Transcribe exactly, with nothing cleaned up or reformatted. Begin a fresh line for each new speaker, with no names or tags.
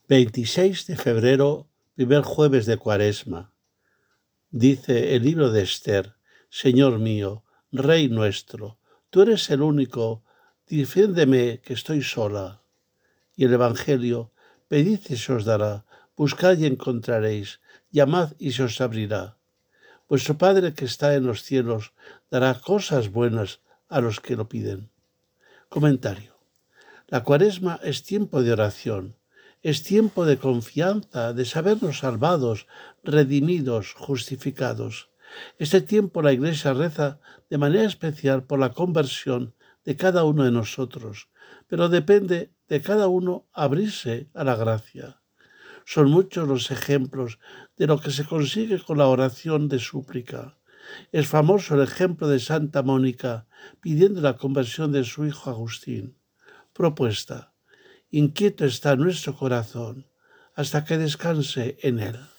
veintiséis de febrero, primer jueves de Cuaresma. Dice el libro de Esther: Señor mío, Rey nuestro, tú eres el único, defiéndeme que estoy sola. Y el Evangelio: pedid y se os dará, buscad y encontraréis, llamad y se os abrirá. Vuestro Padre que está en los cielos dará cosas buenas a los que lo piden. Comentario. La Cuaresma es tiempo de oración, es tiempo de confianza, de sabernos salvados, redimidos, justificados. Este tiempo la Iglesia reza de manera especial por la conversión de cada uno de nosotros, pero depende de cada uno abrirse a la gracia. Son muchos los ejemplos de lo que se consigue con la oración de súplica. Es famoso el ejemplo de Santa Mónica pidiendo la conversión de su hijo Agustín. Propuesta: inquieto está nuestro corazón hasta que descanse en él.